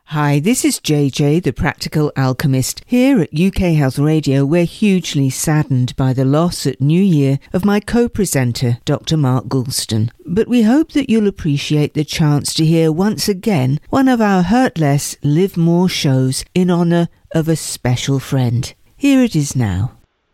Hi, this is JJ, the Practical Alchemist. Here at UK Health Radio, we're hugely saddened by the loss at New Year of my co-presenter, Dr. Mark Goulston. But we hope that you'll appreciate the chance to hear once again one of our Hurt Less, Live More shows in honour of a special friend. Here it is now.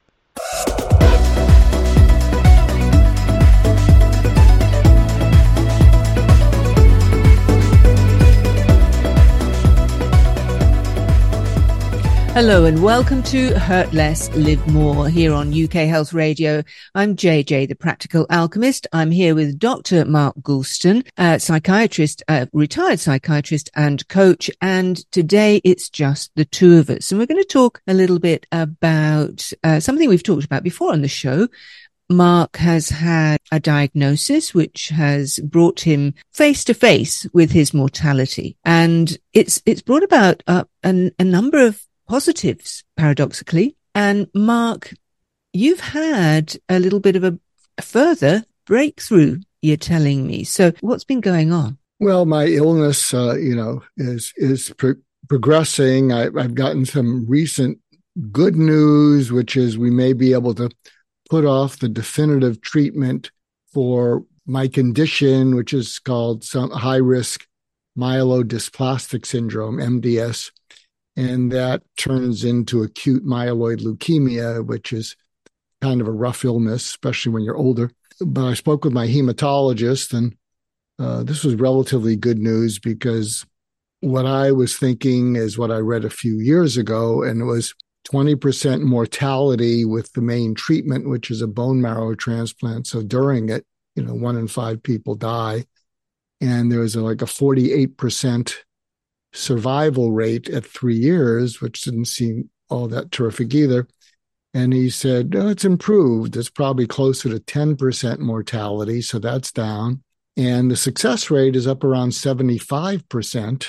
Hello and welcome to Hurt Less, Live More here on UK Health Radio. I'm JJ, the Practical Alchemist. I'm here with Dr. Mark Goulston, psychiatrist, retired psychiatrist and coach. And today it's just the two of us. And we're going to talk a little bit about something we've talked about before on the show. Mark has had a diagnosis which has brought him face to face with his mortality. And it's brought about a number of positives, paradoxically. And Mark, you've had a little bit of a further breakthrough, you're telling me. So what's been going on? Well, my illness, is progressing. I've gotten some recent good news, which is we may be able to put off the definitive treatment for my condition, which is called some high-risk myelodysplastic syndrome, MDS. And that turns into acute myeloid leukemia, which is kind of a rough illness, especially when you're older. But I spoke with my hematologist, and this was relatively good news because what I was thinking is what I read a few years ago, and it was 20% mortality with the main treatment, which is a bone marrow transplant. So during it, 1 in 5 people die. And there was like a 48% survival rate at 3 years, which didn't seem all that terrific either. And he said, it's improved. It's probably closer to 10% mortality, so that's down. And the success rate is up around 75%.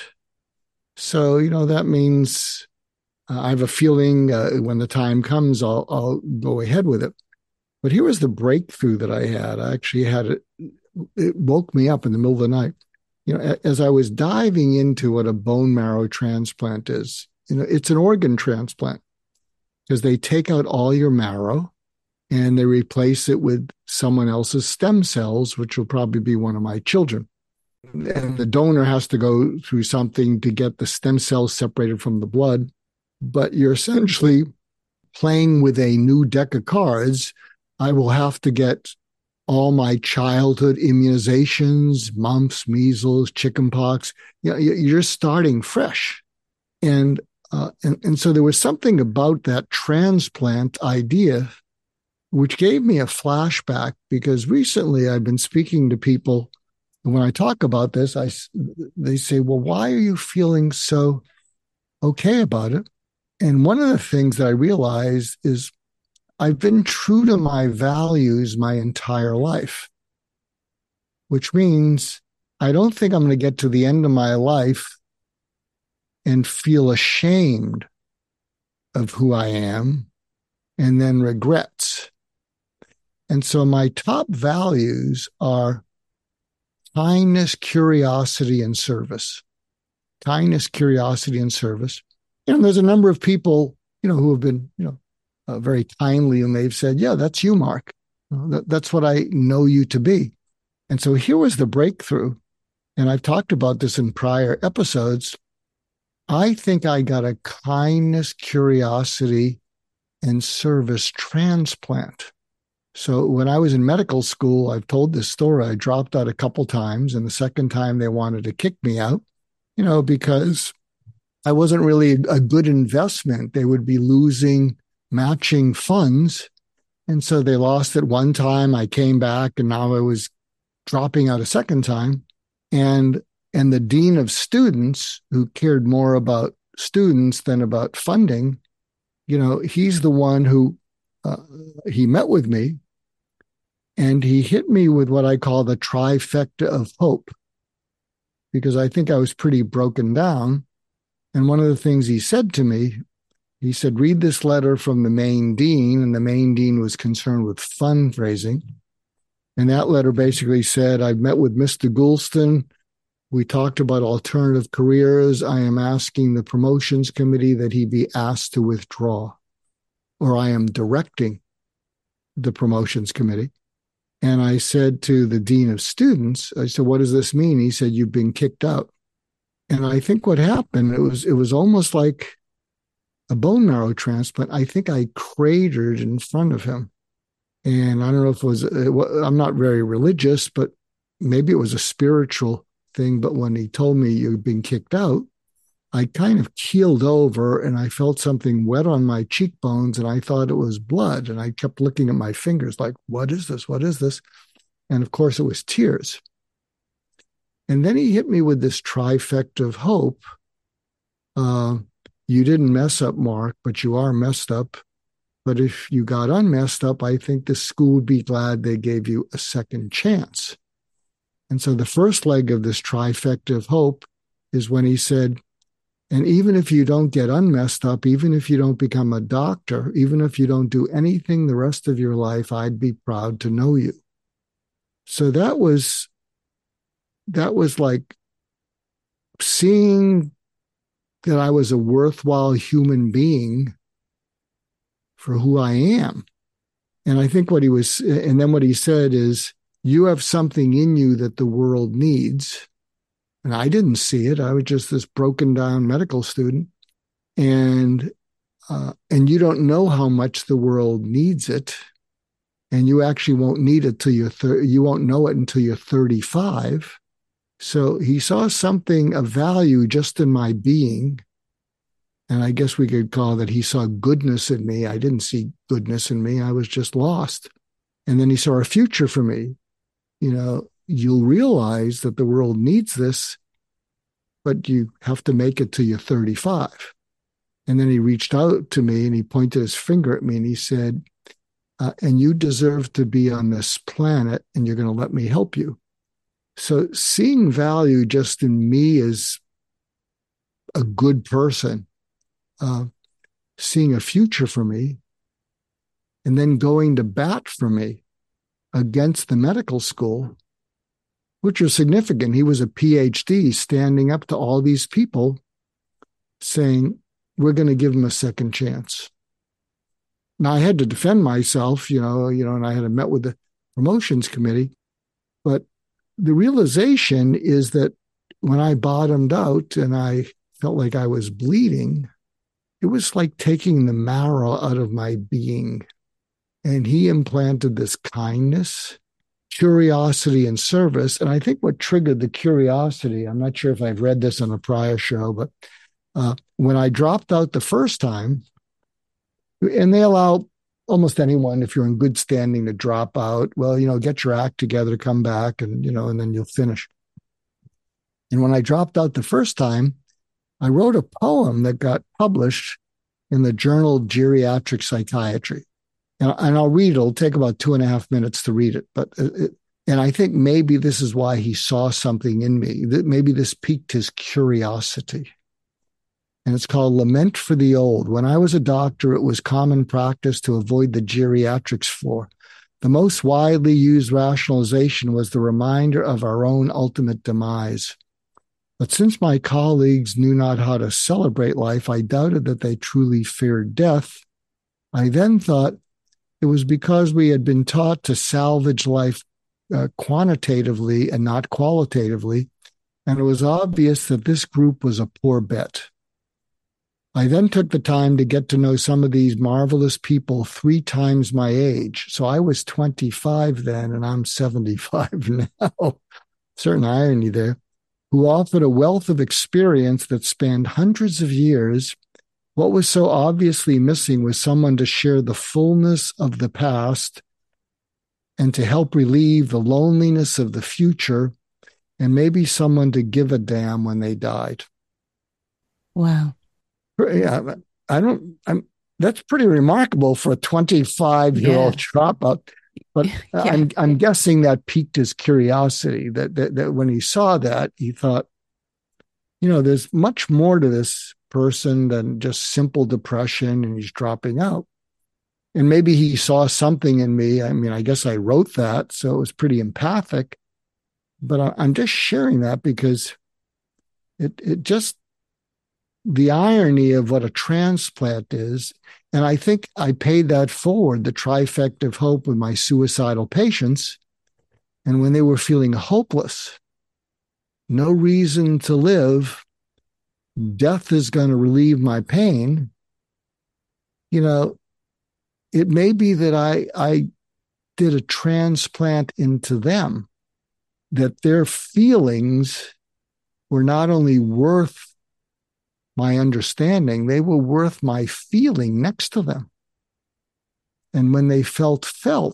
So, that means I have a feeling when the time comes, I'll go ahead with it. But here was the breakthrough that I had. I actually had it woke me up in the middle of the night. As I was diving into what a bone marrow transplant is, it's an organ transplant because they take out all your marrow and they replace it with someone else's stem cells, which will probably be one of my children. And the donor has to go through something to get the stem cells separated from the blood. But you're essentially playing with a new deck of cards. I will have to get all my childhood immunizations, mumps, measles, chickenpox. You're starting fresh. And so there was something about that transplant idea which gave me a flashback, because recently I've been speaking to people, and when I talk about this, they say, well, why are you feeling so okay about it? And one of the things that I realized is I've been true to my values my entire life, which means I don't think I'm going to get to the end of my life and feel ashamed of who I am and then regrets. And so my top values are kindness, curiosity, and service. Kindness, curiosity, and service. And there's a number of people, who have been, very kindly, and they've said, yeah, that's you, Mark. That's what I know you to be. And so here was the breakthrough. And I've talked about this in prior episodes. I think I got a kindness, curiosity, and service transplant. So when I was in medical school, I've told this story. I dropped out a couple times, and the second time they wanted to kick me out, because I wasn't really a good investment. They would be losing matching funds. And so they lost it one time. I came back, and now I was dropping out a second time. And the dean of students, who cared more about students than about funding, he's the one who he met with me, and he hit me with what I call the trifecta of hope, because I think I was pretty broken down. And one of the things he said to me, he said, read this letter from the main dean, and the main dean was concerned with fundraising. And that letter basically said, I've met with Mr. Goulston. We talked about alternative careers. I am asking the promotions committee that he be asked to withdraw, or I am directing the promotions committee. And I said to the dean of students, I said, what does this mean? He said, you've been kicked out. And I think what happened, it was almost like a bone marrow transplant. I think I cratered in front of him. And I don't know if I'm not very religious, but maybe it was a spiritual thing. But when he told me you've been kicked out, I kind of keeled over and I felt something wet on my cheekbones and I thought it was blood. And I kept looking at my fingers like, what is this? What is this? And of course, it was tears. And then he hit me with this trifecta of hope. You didn't mess up, Mark, but you are messed up. But if you got unmessed up, I think the school would be glad they gave you a second chance. And so the first leg of this trifecta of hope is when he said, and even if you don't get unmessed up, even if you don't become a doctor, even if you don't do anything the rest of your life, I'd be proud to know you. So that was like seeing that I was a worthwhile human being for who I am. And I think and then what he said is, you have something in you that the world needs. And I didn't see it. I was just this broken down medical student. And you don't know how much the world needs it. And you actually won't need it till you won't know it until you're 35. So he saw something of value just in my being. And I guess we could call that he saw goodness in me. I didn't see goodness in me. I was just lost. And then he saw a future for me. You'll realize that the world needs this, but you have to make it till you're 35. And then he reached out to me and he pointed his finger at me and he said, and you deserve to be on this planet and you're going to let me help you. So seeing value just in me as a good person, seeing a future for me, and then going to bat for me against the medical school, which was significant. He was a PhD standing up to all these people saying, we're going to give him a second chance. Now, I had to defend myself, and I had met with the promotions committee. But the realization is that when I bottomed out and I felt like I was bleeding, it was like taking the marrow out of my being. And he implanted this kindness, curiosity, and service. And I think what triggered the curiosity, I'm not sure if I've read this on a prior show, but when I dropped out the first time, and they allow almost anyone, if you're in good standing, to drop out, well, get your act together, come back, and then you'll finish. And when I dropped out the first time, I wrote a poem that got published in the journal Geriatric Psychiatry. And I'll read it. It'll take about 2.5 minutes to read it. And I think maybe this is why he saw something in me, that maybe this piqued his curiosity. And it's called Lament for the Old. When I was a doctor, it was common practice to avoid the geriatrics floor. The most widely used rationalization was the reminder of our own ultimate demise. But since my colleagues knew not how to celebrate life, I doubted that they truly feared death. I then thought it was because we had been taught to salvage life quantitatively and not qualitatively, and it was obvious that this group was a poor bet. I then took the time to get to know some of these marvelous people 3 times my age. So I was 25 then, and I'm 75 now. Certain irony there. Who offered a wealth of experience that spanned hundreds of years. What was so obviously missing was someone to share the fullness of the past and to help relieve the loneliness of the future, and maybe someone to give a damn when they died. Wow. Yeah, that's pretty remarkable for a 25-year-old dropout. But I'm guessing that piqued his curiosity, that when he saw that, he thought, there's much more to this person than just simple depression and he's dropping out. And maybe he saw something in me. I mean, I guess I wrote that, so it was pretty empathic. But I'm just sharing that because It just, the irony of what a transplant is. And I think I paid that forward, the trifecta of hope, with my suicidal patients. And when they were feeling hopeless, no reason to live, death is going to relieve my pain. It may be that I did a transplant into them, that their feelings were not only worth my understanding, they were worth my feeling next to them. And when they felt,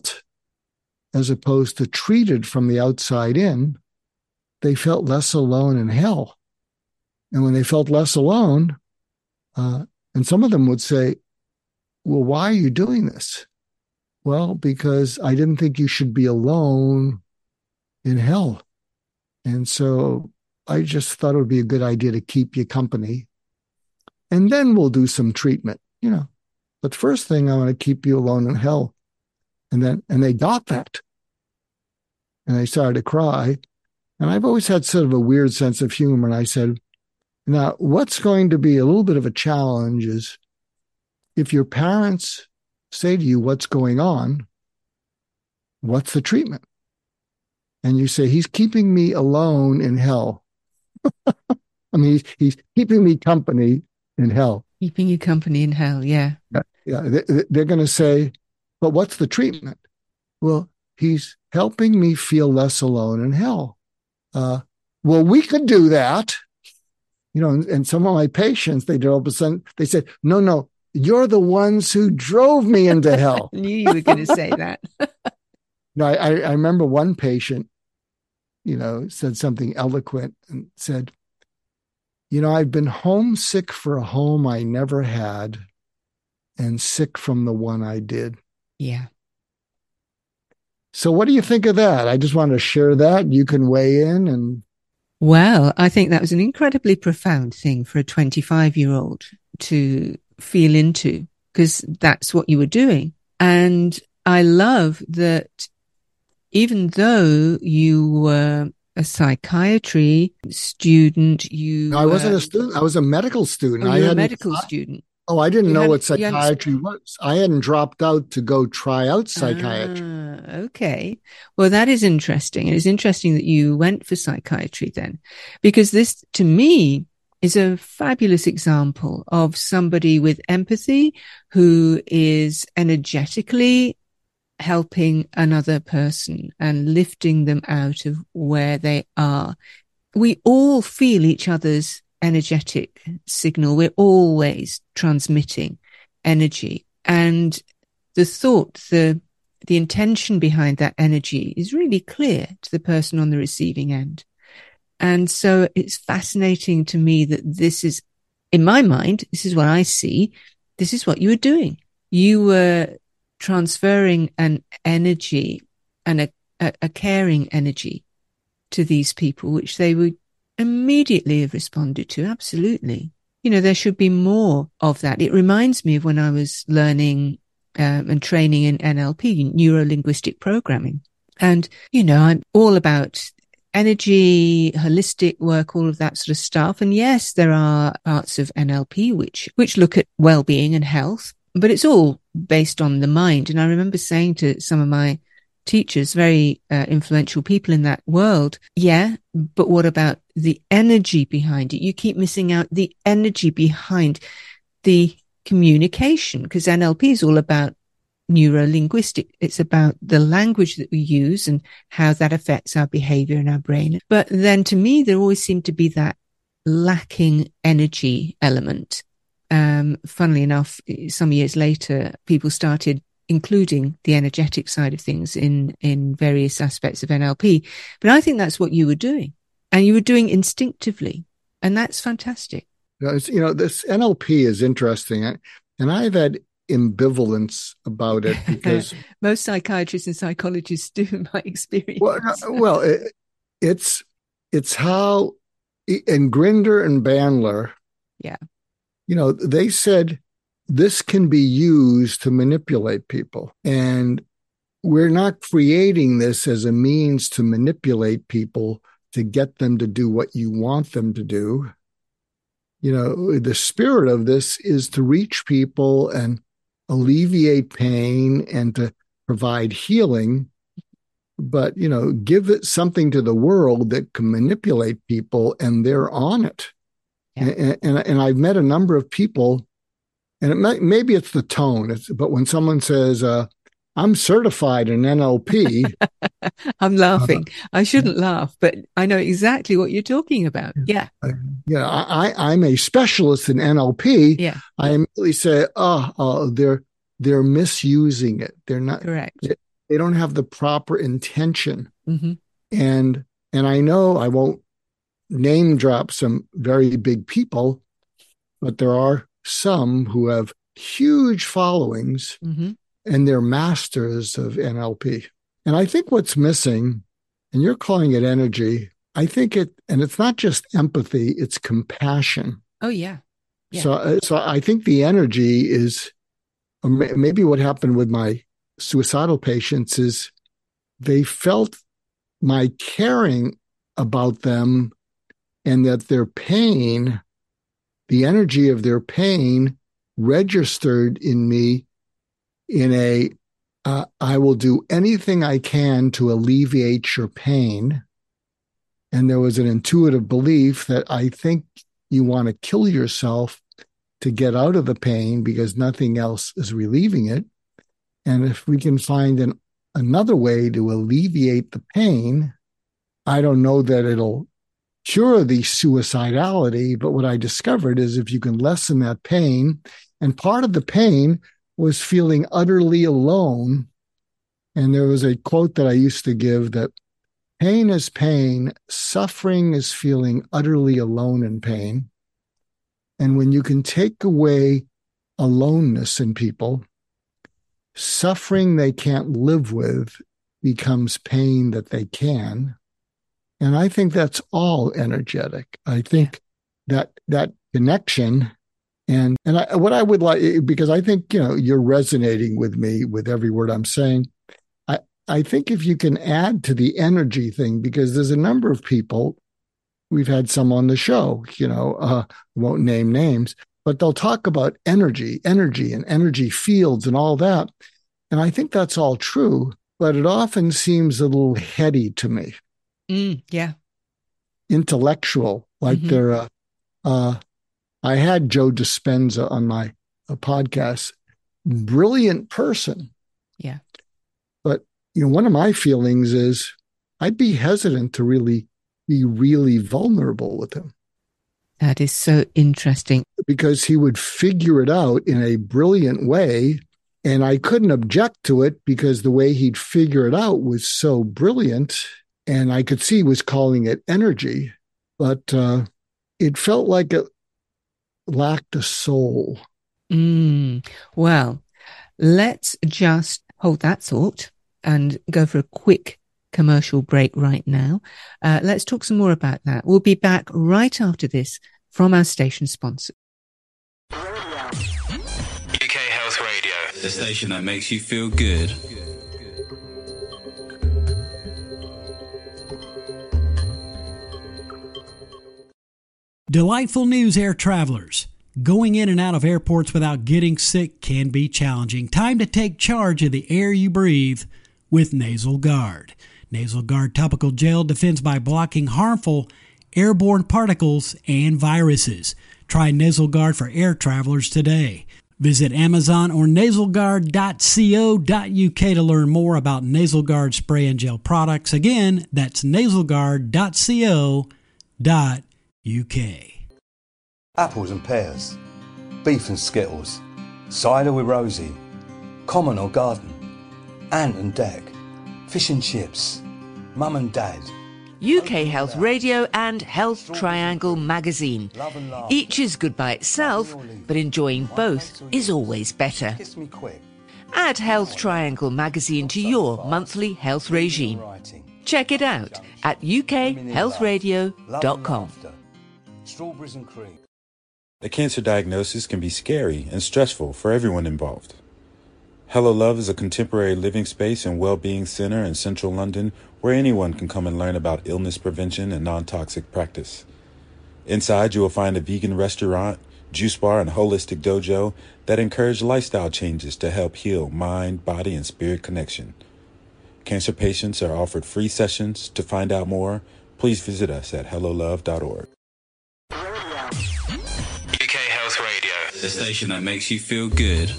as opposed to treated from the outside in, they felt less alone in hell. And when they felt less alone, and some of them would say, well, why are you doing this? Well, because I didn't think you should be alone in hell. And so I just thought it would be a good idea to keep you company. And then we'll do some treatment, But first thing, I want to keep you alone in hell. And they got that. And they started to cry. And I've always had sort of a weird sense of humor. And I said, now, what's going to be a little bit of a challenge is if your parents say to you, what's going on? What's the treatment? And you say, he's keeping me alone in hell. I mean, he's keeping me company in hell. Keeping you company in hell, yeah. Yeah. They're going to say, but what's the treatment? Well, he's helping me feel less alone in hell. Well, we could do that. And some of my patients, they all of a sudden, they said, no, you're the ones who drove me into hell. I knew you were going to say that. No, I remember one patient, said something eloquent and said, I've been homesick for a home I never had and sick from the one I did. Yeah. So what do you think of that? I just wanted to share that. You can weigh in. And well, I think that was an incredibly profound thing for a 25-year-old to feel into, because that's what you were doing. And I love that even though you were a psychiatry student, I wasn't a student. I was a medical student. Oh, you were a medical student. Oh, I didn't know what psychiatry was. I hadn't dropped out to go try out psychiatry. Okay. Well, that is interesting. And it's interesting that you went for psychiatry then, because this, to me, is a fabulous example of somebody with empathy who is energetically helping another person and lifting them out of where they are. We all feel each other's energetic signal. We're always transmitting energy. And the thought, the intention behind that energy is really clear to the person on the receiving end. And so it's fascinating to me that this is, in my mind, this is what I see. This is what you were doing. You were transferring an energy and a caring energy to these people, which they would immediately have responded to. Absolutely. There should be more of that. It reminds me of when I was learning and training in NLP, neuro-linguistic programming. And, I'm all about energy, holistic work, all of that sort of stuff. And yes, there are parts of NLP which look at well-being and health, but it's all based on the mind. And I remember saying to some of my teachers, very influential people in that world, yeah, but what about the energy behind it? You keep missing out the energy behind the communication, because NLP is all about neuro-linguistic. It's about the language that we use and how that affects our behavior in our brain. But then to me, there always seemed to be that lacking energy element. Funnily enough, some years later, people started including the energetic side of things in various aspects of NLP. But I think that's what you were doing, and you were doing instinctively. And that's fantastic. This NLP is interesting. And I've had ambivalence about it because most psychiatrists and psychologists do, in my experience. It's how, and Grinder and Bandler, yeah, they said this can be used to manipulate people, and we're not creating this as a means to manipulate people, to get them to do what you want them to do. You know, the spirit of this is to reach people and alleviate pain and to provide healing. But, you know, give it something to the world that can manipulate people, and they're on it. Yeah. And I've met a number of people, and maybe it's the tone, but when someone says, I'm certified in NLP. I'm laughing. I shouldn't laugh, but I know exactly what you're talking about. Yeah. I'm a specialist in NLP. Yeah. I immediately say, they're misusing it. They're not correct. They don't have the proper intention. Mm-hmm. And I know I won't name drop some very big people, but there are some who have huge followings. Mm-hmm. And they're masters of NLP. And I think what's missing, and you're calling it energy, I think and it's not just empathy, it's compassion. Oh, yeah. So I think the energy is, maybe what happened with my suicidal patients is they felt my caring about them, and that their pain, the energy of their pain, registered in me in I will do anything I can to alleviate your pain. And there was an intuitive belief that I think you want to kill yourself to get out of the pain because nothing else is relieving it. And if we can find another way to alleviate the pain, I don't know that it'll cure the suicidality, but what I discovered is if you can lessen that pain, and part of the pain was feeling utterly alone. And there was a quote that I used to give that pain is pain, suffering is feeling utterly alone in pain. And when you can take away aloneness in people, suffering they can't live with becomes pain that they can. And I think that's all energetic. I think that connection. And what I would like, because I think, you know, you're resonating with me with every word I'm saying. I think if you can add to the energy thing, because there's a number of people, we've had some on the show, you know, won't name names, but they'll talk about energy and energy fields and all that. And I think that's all true, but it often seems a little heady to me. Yeah. Intellectual, like they're, I had Joe Dispenza on my podcast, brilliant person. Yeah. But, you know, one of my feelings is I'd be hesitant to really be really vulnerable with him. That is so interesting. Because he would figure it out in a brilliant way. And I couldn't object to it because the way he'd figure it out was so brilliant. And I could see he was calling it energy. But it felt like it lacked a soul. Well, let's just hold that thought and go for a quick commercial break right now. Let's talk some more about that. We'll be back right after this from our station sponsor. UK Health Radio, the station that makes you feel good. Delightful news, air travelers. Going in and out of airports without getting sick can be challenging. Time to take charge of the air you breathe with Nasal Guard. Nasal Guard topical gel defends by blocking harmful airborne particles and viruses. Try Nasal Guard for air travelers today. Visit Amazon or nasalguard.co.uk to learn more about Nasal Guard spray and gel products. Again, that's nasalguard.co.uk. Apples and pears, beef and skittles, cider with Rosie, common or garden, ant and deck, fish and chips, mum and dad. UK Health Radio and Health Triangle magazine. Each is good by itself, but enjoying both is always better. Kiss me quick. Add Health Triangle magazine to your monthly health regime. Check it out at ukhealthradio.com. Strawberries and cream. A cancer diagnosis can be scary and stressful for everyone involved. Hello Love is a contemporary living space and well-being center in central London where anyone can come and learn about illness prevention and non-toxic practice. Inside, you will find a vegan restaurant, juice bar, and holistic dojo that encourage lifestyle changes to help heal mind, body, and spirit connection. Cancer patients are offered free sessions. To find out more, please visit us at hellolove.org. UK Health Radio, the station that makes you feel good.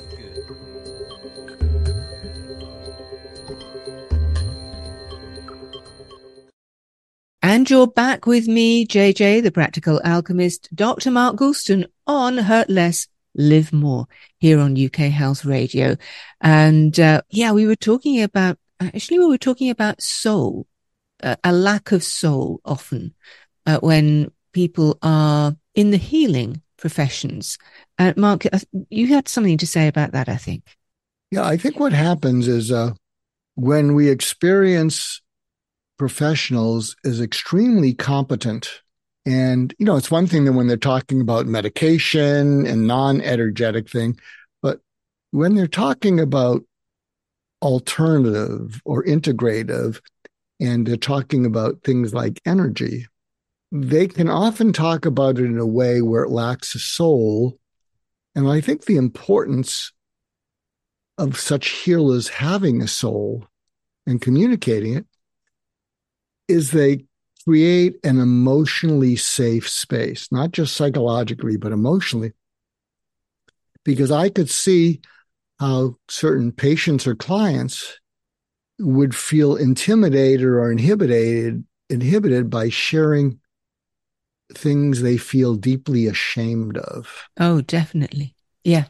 And you're back with me, JJ, the Practical Alchemist, Dr. Mark Goulston on Hurt Less, Live More here on UK Health Radio. And we were talking about soul, a lack of soul often when people are in the healing professions. Mark, you had something to say about that, I think. Yeah, I think what happens is when we experience professionals is extremely competent. And, it's one thing that when they're talking about medication and non-energetic thing, but when they're talking about alternative or integrative, and they're talking about things like energy, they can often talk about it in a way where it lacks a soul. And I think the importance of such healers having a soul and communicating it is they create an emotionally safe space, not just psychologically, but emotionally. Because I could see how certain patients or clients would feel intimidated or inhibited by sharing things they feel deeply ashamed of. Oh, definitely. Yeah.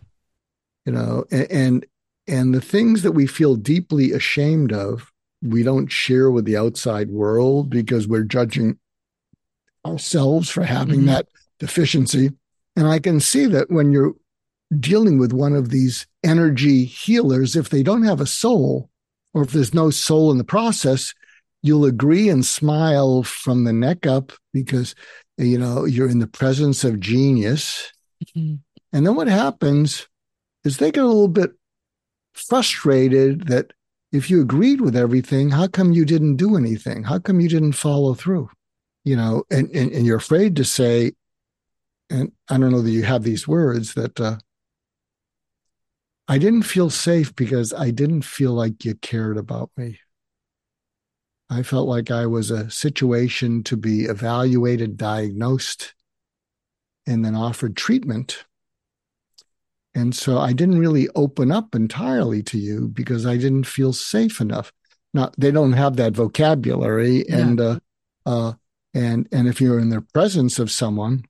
And the things that we feel deeply ashamed of, we don't share with the outside world because we're judging ourselves for having that deficiency. And I can see that when you're dealing with one of these energy healers, if they don't have a soul, or if there's no soul in the process, you'll agree and smile from the neck up because, you're in the presence of genius. Mm-hmm. And then what happens is they get a little bit frustrated that if you agreed with everything, how come you didn't do anything? How come you didn't follow through? And you're afraid to say, and I don't know that you have these words, that I didn't feel safe because I didn't feel like you cared about me. I felt like I was a situation to be evaluated, diagnosed, and then offered treatment. And so I didn't really open up entirely to you because I didn't feel safe enough. Now, they don't have that vocabulary. Yeah. And if you're in the presence of someone,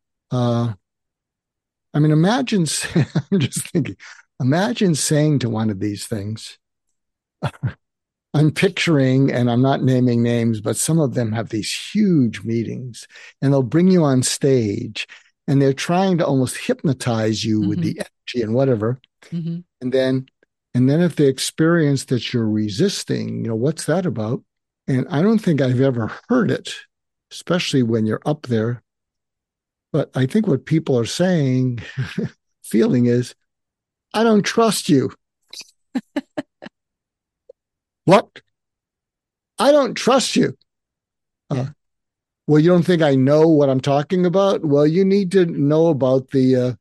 imagine, I'm just thinking, imagine saying to one of these things, I'm picturing, and I'm not naming names, but some of them have these huge meetings and they'll bring you on stage and they're trying to almost hypnotize you with the energy and whatever. Mm-hmm. And then if they experience that you're resisting, what's that about? And I don't think I've ever heard it, especially when you're up there. But I think what people are saying, feeling is, I don't trust you. What? I don't trust you. Well, you don't think I know what I'm talking about? Well, you need to know about the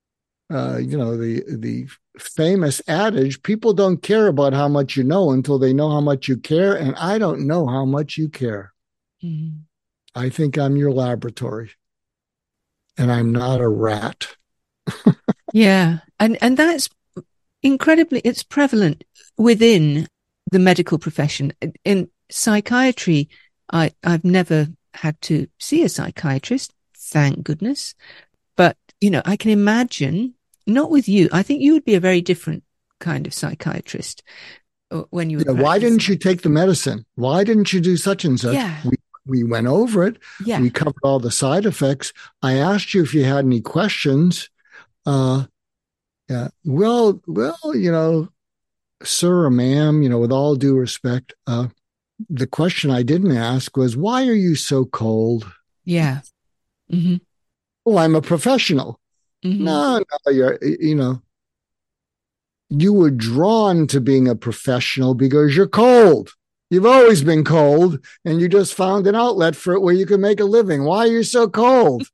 famous adage, people don't care about how much you know until they know how much you care. And I don't know how much you care. Mm-hmm. I think I'm your laboratory and I'm not a rat. Yeah. And that's it's prevalent within the medical profession. In psychiatry, I've never had to see a psychiatrist, thank goodness. But, I can imagine, not with you, I think you would be a very different kind of psychiatrist when you were why didn't you take the medicine? Why didn't you do such and such? Yeah. We went over it. Yeah. We covered all the side effects. I asked you if you had any questions. Yeah. Well, sir or ma'am, with all due respect, the question I didn't ask was, why are you so cold? Yeah. Mm-hmm. Oh, I'm a professional. Mm-hmm. No, you're, you were drawn to being a professional because you're cold. You've always been cold, and you just found an outlet for it where you can make a living. Why are you so cold?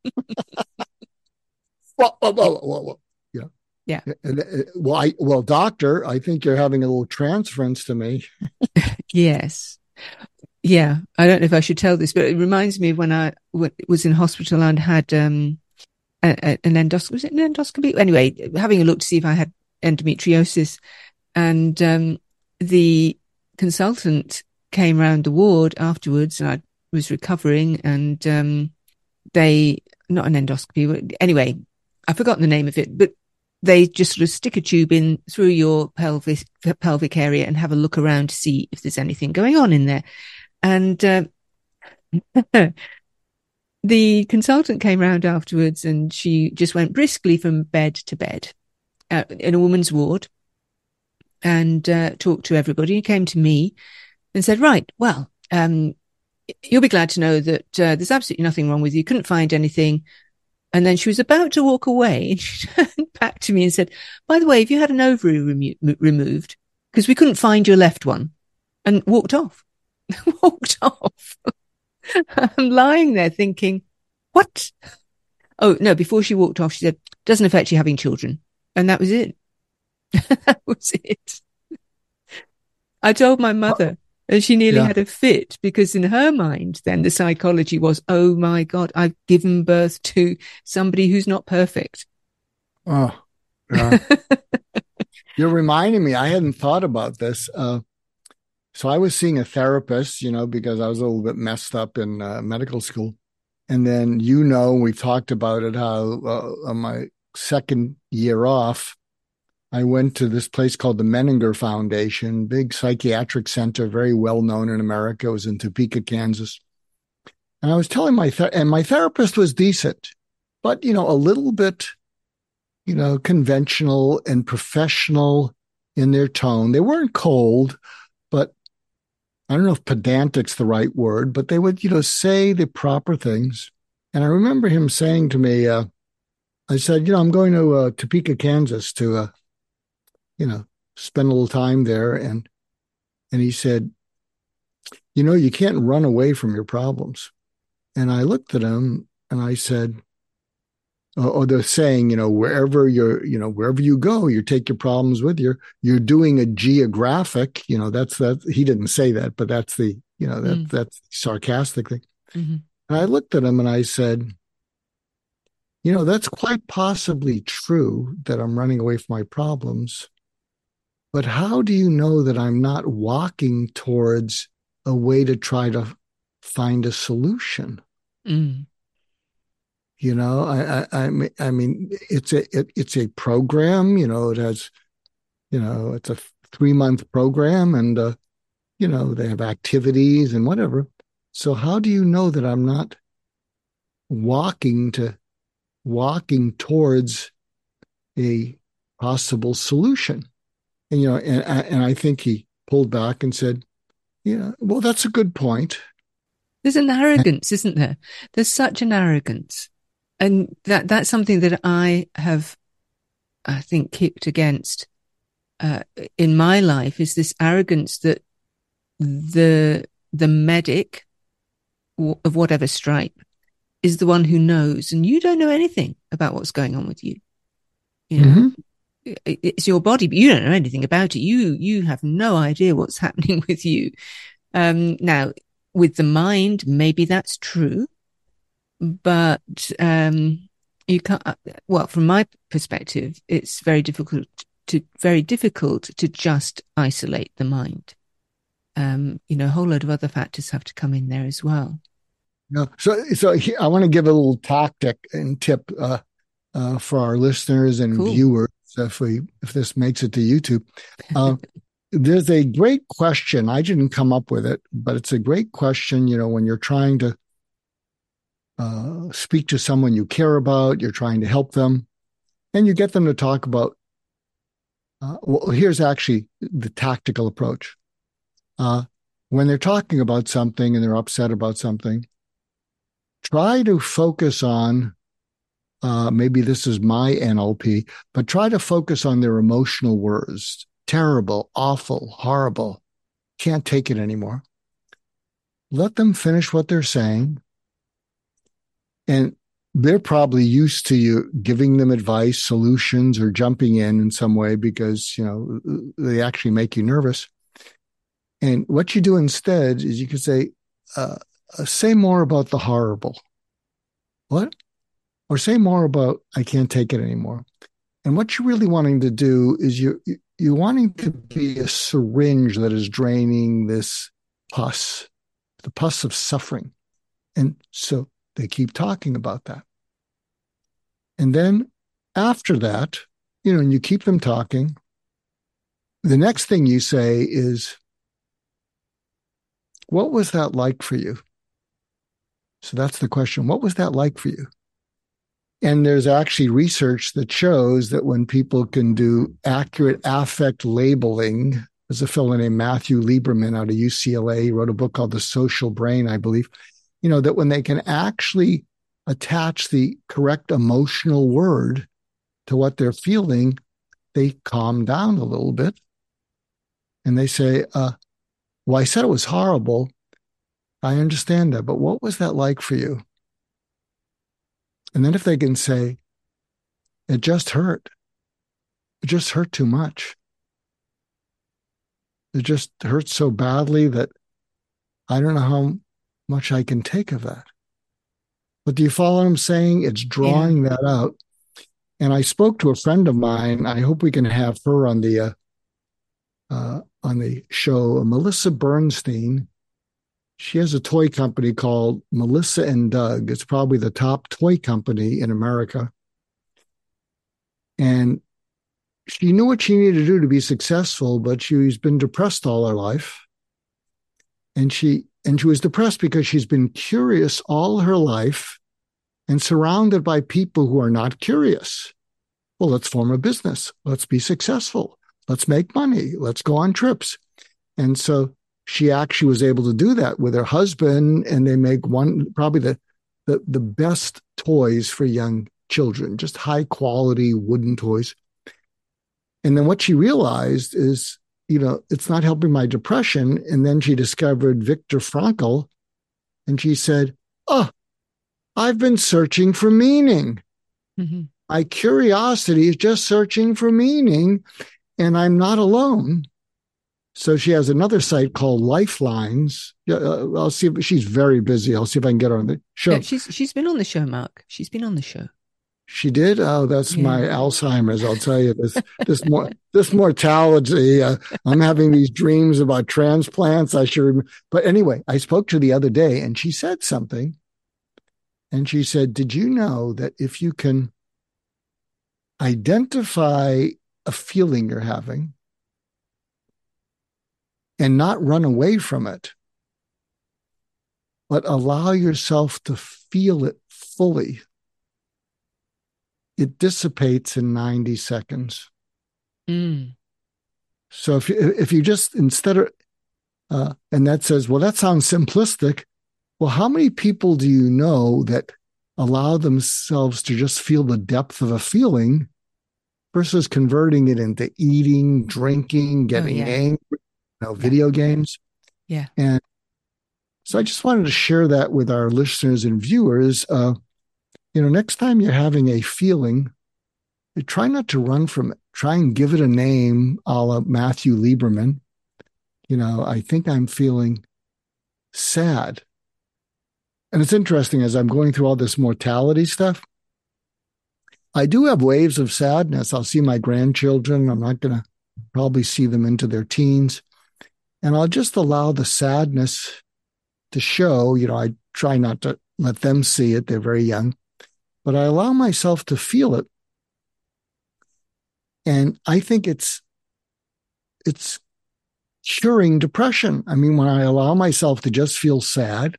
Yeah. Yeah. Well, doctor, I think you're having a little transference to me. Yes. Yeah. I don't know if I should tell this, but it reminds me of when I was in hospital and had an endoscopy. Was it an endoscopy? Anyway, having a look to see if I had endometriosis. And the consultant came round the ward afterwards, and I was recovering, and not an endoscopy, anyway, I've forgotten the name of it, but they just sort of stick a tube in through your pelvic area and have a look around to see if there's anything going on in there. And the consultant came round afterwards, and she just went briskly from bed to bed in a woman's ward, and talked to everybody. He came to me and said, right, well, you'll be glad to know that there's absolutely nothing wrong with you. Couldn't find anything. And then she was about to walk away, and she turned back to me and said, by the way, have you had an ovary removed? Because we couldn't find your left one. And walked off. Walked off. I'm lying there thinking, what? Oh, no, before she walked off, she said, doesn't affect you having children. And that was it. That was it. I told my mother, and she nearly had a fit, because in her mind, then the psychology was, oh my God, I've given birth to somebody who's not perfect. Oh, yeah. You're reminding me, I hadn't thought about this. So I was seeing a therapist, because I was a little bit messed up in medical school. And then, we talked about it, how on my second year off, I went to this place called the Menninger Foundation, big psychiatric center, very well known in America. It was in Topeka, Kansas. And I was telling my therapist was decent, but, a little bit, conventional and professional in their tone. They weren't cold, but I don't know if pedantic's the right word, but they would, say the proper things. And I remember him saying to me, I said, I'm going to Topeka, Kansas to, spend a little time there. And he said, you can't run away from your problems. And I looked at him and I said, or they're saying, wherever you go, you take your problems with you. You're doing a geographic, that's he didn't say that, but that's the, that's the sarcastic thing. Mm-hmm. And I looked at him and I said, that's quite possibly true that I'm running away from my problems. But how do you know that I'm not walking towards a way to try to find a solution? Mm. I mean, it's a program, it has, it's a 3-month program, and, they have activities and whatever. So how do you know that I'm not walking towards a possible solution? And, and I think he pulled back and said, well, that's a good point. There's an arrogance, isn't there? There's such an arrogance. And that's something that I have, I think, kicked against in my life, is this arrogance that the medic of whatever stripe is the one who knows, and you don't know anything about what's going on with you. Mm-hmm. It's your body, but you don't know anything about it. You have no idea what's happening with you. Now, with the mind, maybe that's true. But you can't. Well, from my perspective, it's very difficult to just isolate the mind. A whole load of other factors have to come in there as well. No, so I want to give a little tactic and tip for our listeners and viewers, if this makes it to YouTube. There's a great question. I didn't come up with it, but it's a great question. When you're trying to speak to someone you care about, you're trying to help them, and you get them to talk about, here's actually the tactical approach. When they're talking about something and they're upset about something, try to focus on maybe this is my NLP, but try to focus on their emotional words. Terrible, awful, horrible, can't take it anymore. Let them finish what they're saying. And they're probably used to you giving them advice, solutions, or jumping in some way because, they actually make you nervous. And what you do instead is you can say more about the horrible. What? Or say more about, I can't take it anymore. And what you're really wanting to do is you're wanting to be a syringe that is draining this pus, the pus of suffering. And so they keep talking about that. And then after that, and you keep them talking, the next thing you say is, what was that like for you? So that's the question. What was that like for you? And there's actually research that shows that when people can do accurate affect labeling, there's a fellow named Matthew Lieberman out of UCLA, he wrote a book called The Social Brain, I believe, that when they can actually attach the correct emotional word to what they're feeling, they calm down a little bit. And they say, well, I said it was horrible. I understand that, but what was that like for you? And then if they can say, it just hurt. It just hurt too much. It just hurt so badly that I don't know how much I can take of that. But do you follow what I'm saying? It's drawing that out. And I spoke to a friend of mine. I hope we can have her on the show, Melissa Bernstein. She has a toy company called Melissa and Doug. It's probably the top toy company in America. And she knew what she needed to do to be successful, but she's been depressed all her life. And she was depressed because she's been curious all her life and surrounded by people who are not curious. Well, let's form a business. Let's be successful. Let's make money. Let's go on trips. And so she actually was able to do that with her husband, and they make probably the best toys for young children, just high quality wooden toys. And then what she realized is, it's not helping my depression. And then she discovered Viktor Frankl, and she said, I've been searching for meaning. Mm-hmm. My curiosity is just searching for meaning, and I'm not alone. So she has another site called Lifelines. I'll see if she's very busy. I'll see if I can get her on the show. Yeah, she's been on the show, Mark. She's been on the show. She did? Oh, that's my Alzheimer's. I'll tell you this mortality. I'm having these dreams about transplants. I should remember. But anyway, I spoke to her the other day, and she said something. And she said, did you know that if you can identify a feeling you're having and not run away from it, but allow yourself to feel it fully, it dissipates in 90 seconds. Mm. So if you just, instead of, and that says, well, that sounds simplistic. Well, how many people do you know that allow themselves to just feel the depth of a feeling versus converting it into eating, drinking, getting angry, video games? Yeah. And so I just wanted to share that with our listeners and viewers. Next time you're having a feeling, try not to run from it. Try and give it a name, a la Matthew Lieberman. I think I'm feeling sad. And it's interesting, as I'm going through all this mortality stuff, I do have waves of sadness. I'll see my grandchildren. I'm not going to probably see them into their teens. And I'll just allow the sadness to show. I try not to let them see it. They're very young. But I allow myself to feel it. And I think it's curing depression. I mean, when I allow myself to just feel sad,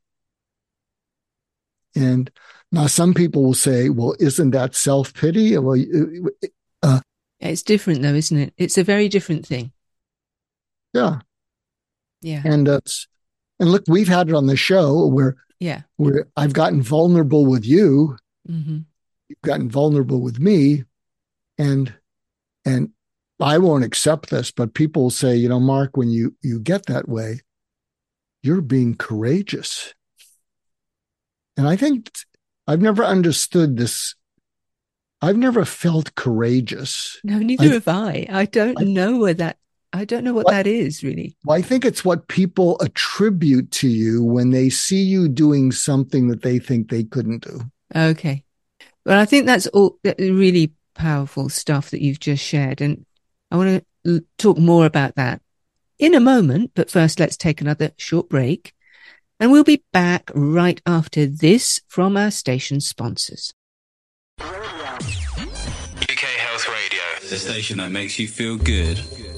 and now some people will say, well, isn't that self-pity? Well, it's different though, isn't it? It's a very different thing. Yeah. Yeah. And look, we've had it on the show where I've gotten vulnerable with you. Mm-hmm. you've gotten vulnerable with me, and I won't accept this, but people will say, you know, Mark, when you get that way, you're being courageous. And I think I've never understood this. I've never felt courageous. No, neither have I. I don't know what that is, really. Well, I think it's what people attribute to you when they see you doing something that they think they couldn't do. Okay. Well, I think that's all really powerful stuff that you've just shared. And I want to talk more about that in a moment. But first, let's take another short break. And we'll be back right after this from our station sponsors. UK Health Radio, the station that makes you feel good.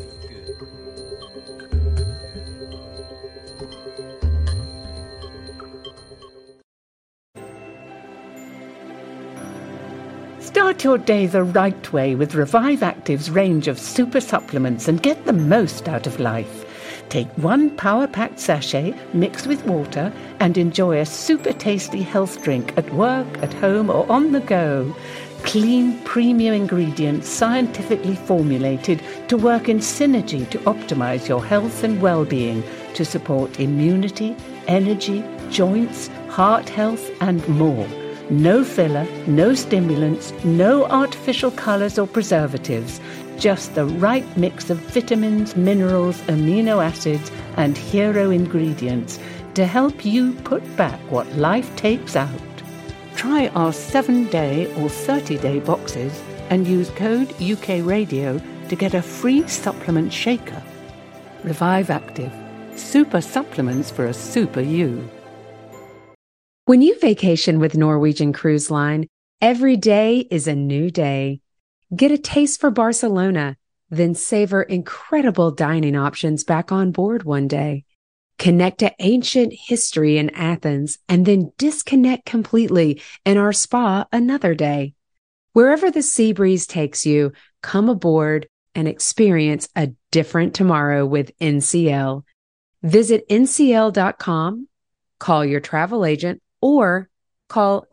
Start your day the right way with Revive Active's range of super supplements and get the most out of life. Take one power-packed sachet mixed with water and enjoy a super tasty health drink at work, at home or on the go. Clean, premium ingredients scientifically formulated to work in synergy to optimize your health and well-being to support immunity, energy, joints, heart health and more. No filler, no stimulants, no artificial colours or preservatives. Just the right mix of vitamins, minerals, amino acids and hero ingredients to help you put back what life takes out. Try our 7-day or 30-day boxes and use code UK Radio to get a free supplement shaker. Revive Active. Super supplements for a super you. When you vacation with Norwegian Cruise Line, every day is a new day. Get a taste for Barcelona, then savor incredible dining options back on board one day. Connect to ancient history in Athens and then disconnect completely in our spa another day. Wherever the sea breeze takes you, come aboard and experience a different tomorrow with NCL. Visit ncl.com, call your travel agent, or call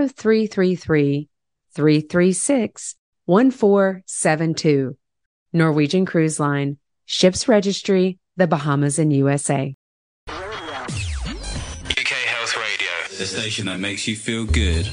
0333-336-1472. Norwegian Cruise Line. Ships registry, the Bahamas and USA. UK Health Radio, the station that makes you feel good.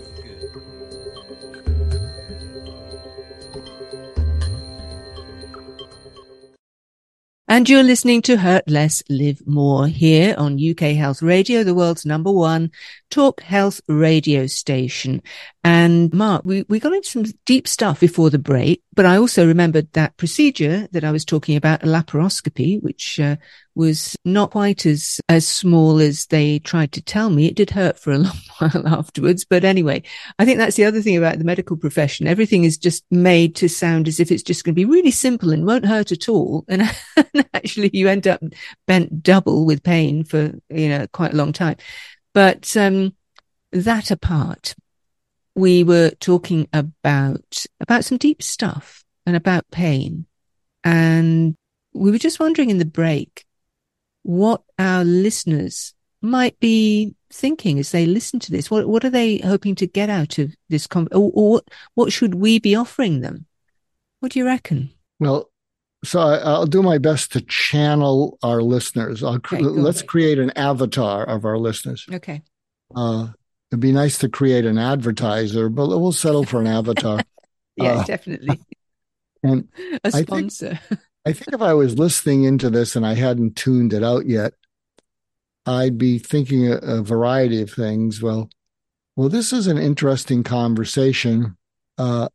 And you're listening to Hurt Less, Live More here on UK Health Radio, the world's #1 talk health radio station. And Mark, we got into some deep stuff before the break, but I also remembered that procedure that I was talking about, a laparoscopy, which was not quite as small as they tried to tell me. It did hurt for a long while afterwards. But anyway, I think that's the other thing about the medical profession. Everything is just made to sound as if it's just going to be really simple and won't hurt at all. And actually you end up bent double with pain for, quite a long time. But that apart, we were talking about some deep stuff and about pain. And we were just wondering in the break what our listeners might be thinking as they listen to this. What are they hoping to get out of this? Or what should we be offering them? What do you reckon? Well, so I'll do my best to channel our listeners. Let's create an avatar of our listeners. Okay. It'd be nice to create an advertiser, but we'll settle for an avatar. Yeah, definitely. And a sponsor. I think if I was listening into this and I hadn't tuned it out yet, I'd be thinking a variety of things. Well, this is an interesting conversation, but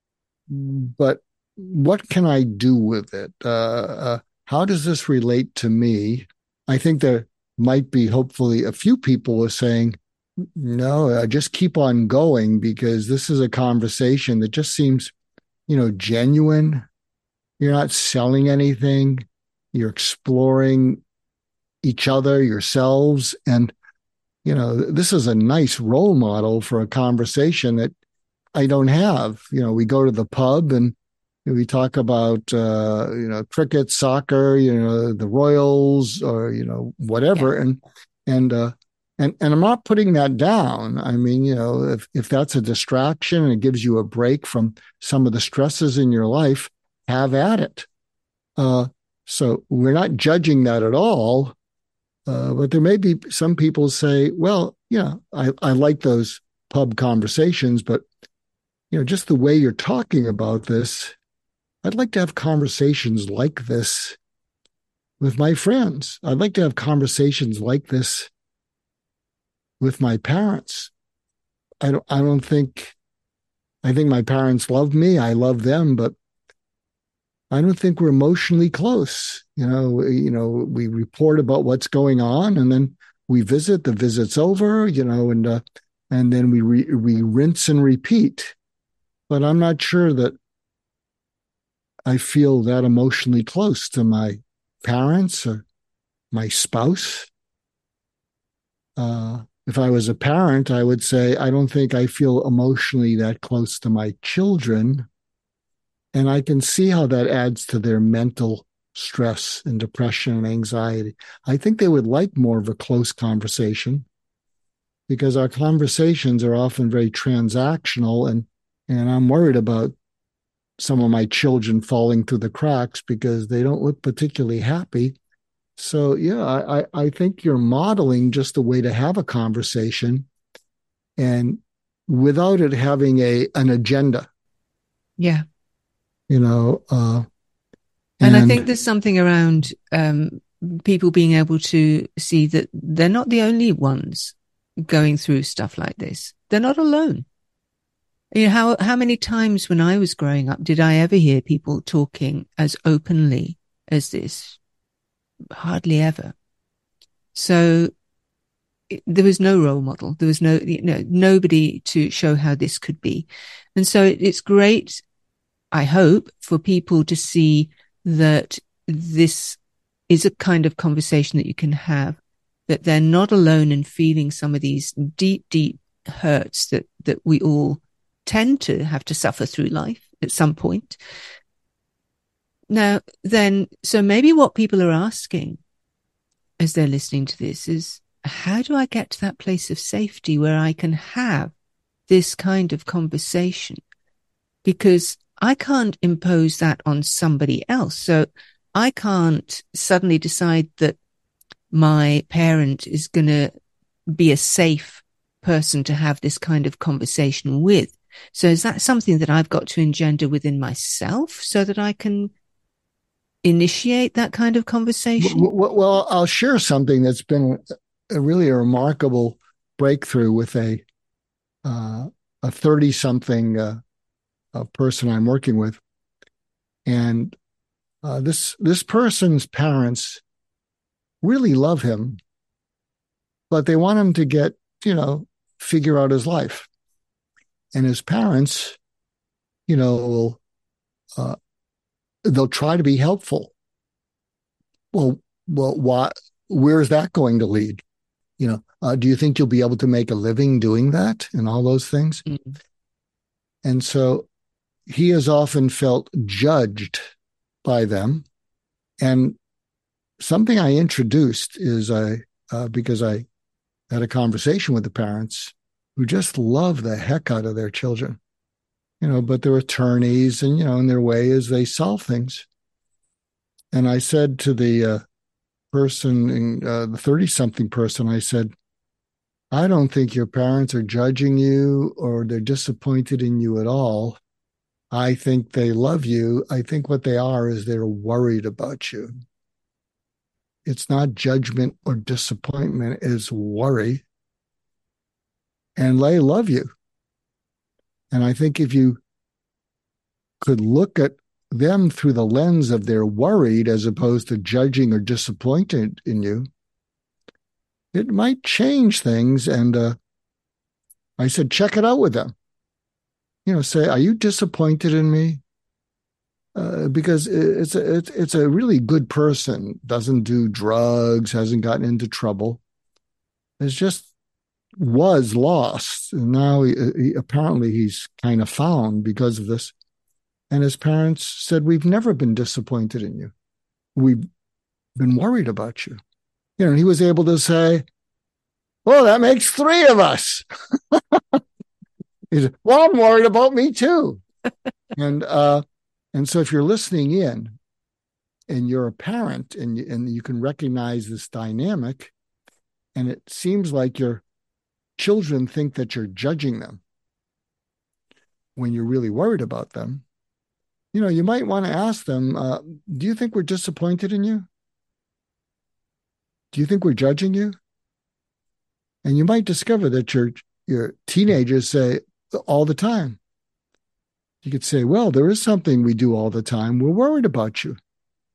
what can I do with it? How does this relate to me? I think there might be hopefully a few people who are saying, no, just keep on going, because this is a conversation that just seems, genuine. You're not selling anything. You're exploring each other, yourselves. And, this is a nice role model for a conversation that I don't have. We go to the pub and we talk about, cricket, soccer, the Royals, or, whatever. Yeah. And And I'm not putting that down. I mean, if that's a distraction and it gives you a break from some of the stresses in your life, have at it. So we're not judging that at all. But there may be some people say, well, I like those pub conversations, but, just the way you're talking about this, I'd like to have conversations like this with my friends. I'd like to have conversations like this with my parents. I think my parents love me. I love them, but I don't think we're emotionally close. We report about what's going on, and then we visit. The visit's over, and then we rinse and repeat. But I'm not sure that I feel that emotionally close to my parents or my spouse. If I was a parent, I would say I don't think I feel emotionally that close to my children. And I can see how that adds to their mental stress and depression and anxiety. I think they would like more of a close conversation, because our conversations are often very transactional, and I'm worried about some of my children falling through the cracks because they don't look particularly happy. So, I think you're modeling just a way to have a conversation, and without it having an agenda. Yeah. And I think there's something around people being able to see that they're not the only ones going through stuff like this. They're not alone. How many times when I was growing up did I ever hear people talking as openly as this? Hardly ever. So there was no role model. There was nobody to show how this could be. And so it's great, I hope, for people to see that this is a kind of conversation that you can have, that they're not alone in feeling some of these deep, deep hurts that we all tend to have to suffer through life at some point. Now, then, so maybe what people are asking as they're listening to this is, how do I get to that place of safety where I can have this kind of conversation? Because I can't impose that on somebody else. So I can't suddenly decide that my parent is going to be a safe person to have this kind of conversation with. So is that something that I've got to engender within myself so that I can initiate that kind of conversation? Well, I'll share something that's been really a remarkable breakthrough with a 30-something a person I'm working with. And this person's parents really love him, but they want him to figure out his life. And his parents, they'll try to be helpful. Well, where is that going to lead? Do you think you'll be able to make a living doing that and all those things? Mm-hmm. And so he has often felt judged by them. And something I introduced is because I had a conversation with the parents who just love the heck out of their children, but they're attorneys and, in their way as they solve things. And I said to the person, the 30-something person, I said, I don't think your parents are judging you or they're disappointed in you at all. I think they love you. I think what they are is they're worried about you. It's not judgment or disappointment, it's worry. And they love you. And I think if you could look at them through the lens of they're worried as opposed to judging or disappointed in you, it might change things. And I said, check it out with them. Say, are you disappointed in me? Because it's a really good person, doesn't do drugs, hasn't gotten into trouble. It's just was lost. And now apparently he's kind of found because of this. And his parents said, we've never been disappointed in you. We've been worried about you. And he was able to say, Well, that makes 3 of us. He said, well, I'm worried about me too. And so if you're listening in and you're a parent and you can recognize this dynamic, and it seems like your children think that you're judging them when you're really worried about them, you might want to ask them, do you think we're disappointed in you? Do you think we're judging you? And you might discover that your teenagers say all the time. You could say, well, there is something we do all the time. We're worried about you.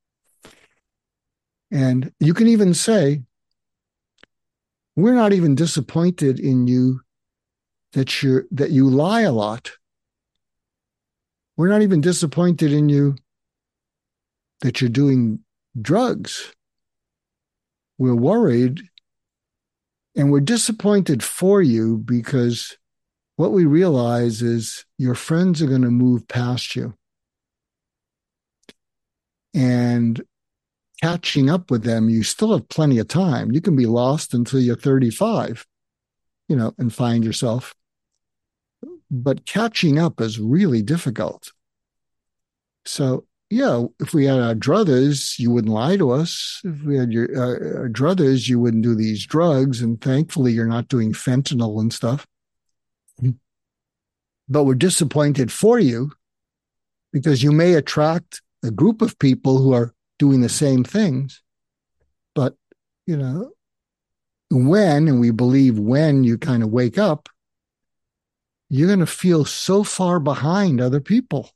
And you can even say, we're not even disappointed in you that you lie a lot. We're not even disappointed in you that you're doing drugs. We're worried and we're disappointed for you because what we realize is your friends are going to move past you. And catching up with them, you still have plenty of time. You can be lost until you're 35, and find yourself. But catching up is really difficult. So, if we had our druthers, you wouldn't lie to us. If we had our druthers, you wouldn't do these drugs. And thankfully, you're not doing fentanyl and stuff. But we're disappointed for you because you may attract a group of people who are doing the same things. But, and we believe when you kind of wake up, you're going to feel so far behind other people.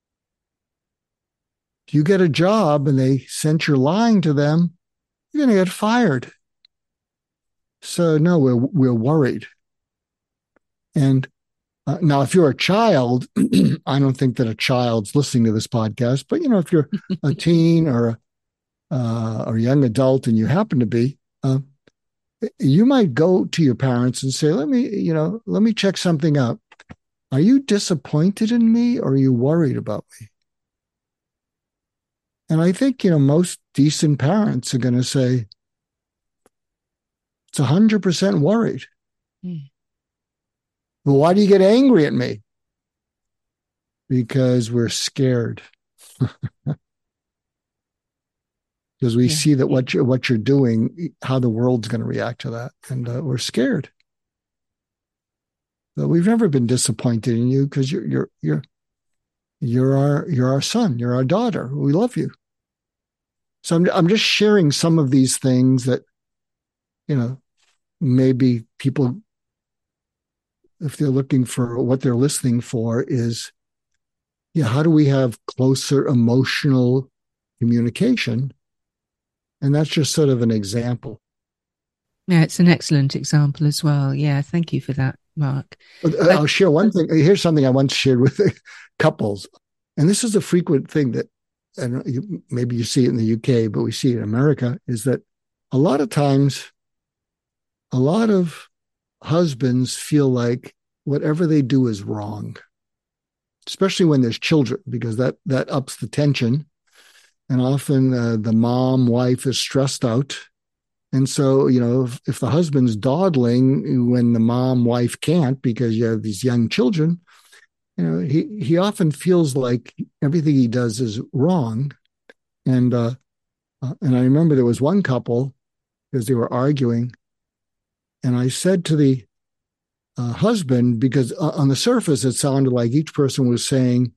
If you get a job and they sense you're lying to them, you're going to get fired. So no, we're worried. And now, if you're a child, I don't think that a child's listening to this podcast, but if you're a teen or a young adult and you happen to be, you might go to your parents and say, let me check something out. Are you disappointed in me or are you worried about me? And I think, most decent parents are going to say, it's 100% worried. Well, why do you get angry at me? Because we're scared. Because we see that what you're doing, how the world's going to react to that, and we're scared. So we've never been disappointed in you because you're our son, you're our daughter. We love you. So I'm just sharing some of these things that, maybe people, if they're looking for what they're listening for, is, how do we have closer emotional communication? And that's just sort of an example. Yeah, it's an excellent example as well. Yeah, thank you for that, Mark. I'll share one thing. Here's something I once shared with couples. And this is a frequent thing that, and maybe you see it in the UK, but we see it in America, is that a lot of times, a lot of husbands feel like whatever they do is wrong, especially when there's children, because that ups the tension. And often the wife is stressed out. And so, if the husband's dawdling when the wife can't because you have these young children, he often feels like everything he does is wrong. And I remember there was one couple, because they were arguing, and I said to the husband, because on the surface, it sounded like each person was saying,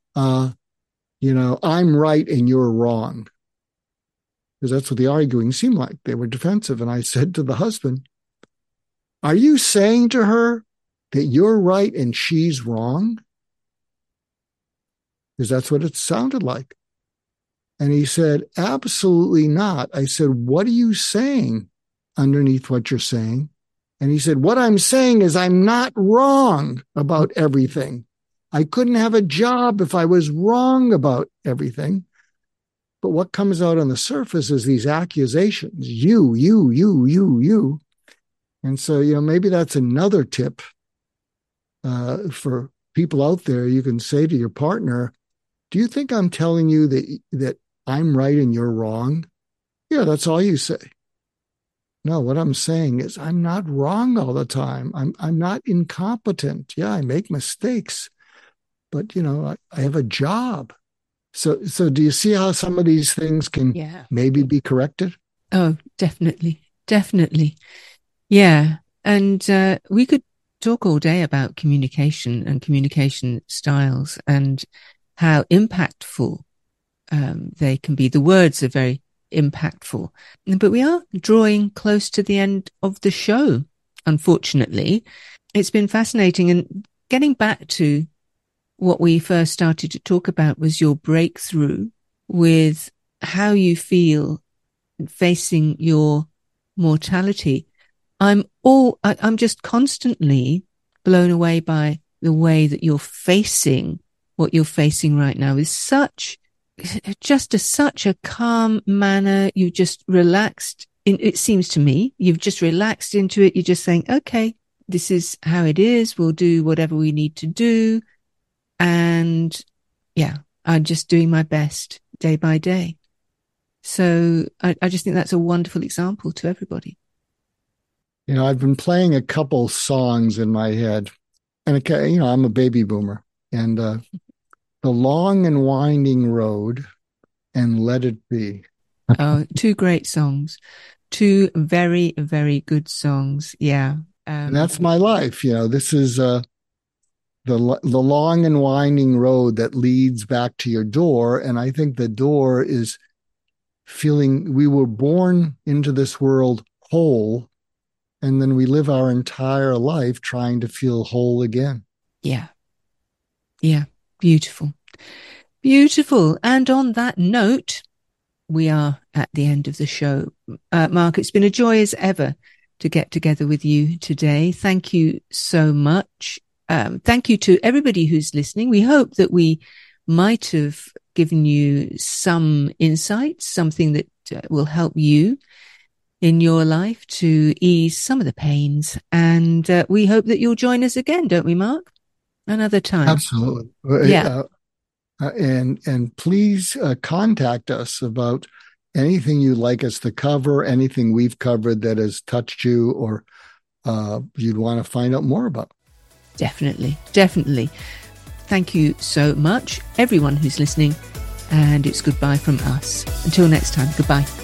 I'm right and you're wrong. Because that's what the arguing seemed like. They were defensive. And I said to the husband, are you saying to her that you're right and she's wrong? Because that's what it sounded like. And he said, absolutely not. I said, what are you saying underneath what you're saying? And he said, what I'm saying is I'm not wrong about everything. I couldn't have a job if I was wrong about everything. But what comes out on the surface is these accusations, you. And so, maybe that's another tip for people out there. You can say to your partner, do you think I'm telling you that I'm right and you're wrong? Yeah, that's all you say. No, what I'm saying is I'm not wrong all the time. I'm not incompetent. Yeah, I make mistakes, but I have a job. So do you see how some of these things can maybe be corrected? Oh, definitely. Definitely. Yeah. And we could talk all day about communication and communication styles and how impactful they can be. The words are very impactful. But we are drawing close to the end of the show, unfortunately. It's been fascinating. And getting back to what we first started to talk about was your breakthrough with how you feel facing your mortality. I'm just constantly blown away by the way that you're facing what you're facing right now with such a calm manner. You just relaxed. It seems to me you've just relaxed into it. You're just saying, okay, this is how it is. We'll do whatever we need to do. And yeah, I'm just doing my best day by day. So I just think that's a wonderful example to everybody. I've been playing a couple songs in my head, and I'm a baby boomer, and The Long and Winding Road and Let It Be. Oh, two great songs. Two very, very good songs. Yeah. And that's my life. This is the long and winding road that leads back to your door. And I think the door is feeling we were born into this world whole, and then we live our entire life trying to feel whole again. Yeah. Yeah. Beautiful. Beautiful. And on that note, we are at the end of the show. Mark, it's been a joy as ever to get together with you today. Thank you so much. Thank you to everybody who's listening. We hope that we might have given you some insights, something that will help you in your life to ease some of the pains. And we hope that you'll join us again, don't we, Mark? Another time. Absolutely. Yeah. And please contact us about anything you'd like us to cover, anything we've covered that has touched you or you'd want to find out more about. Definitely. Definitely. Thank you so much, everyone who's listening. And it's goodbye from us. Until next time, goodbye.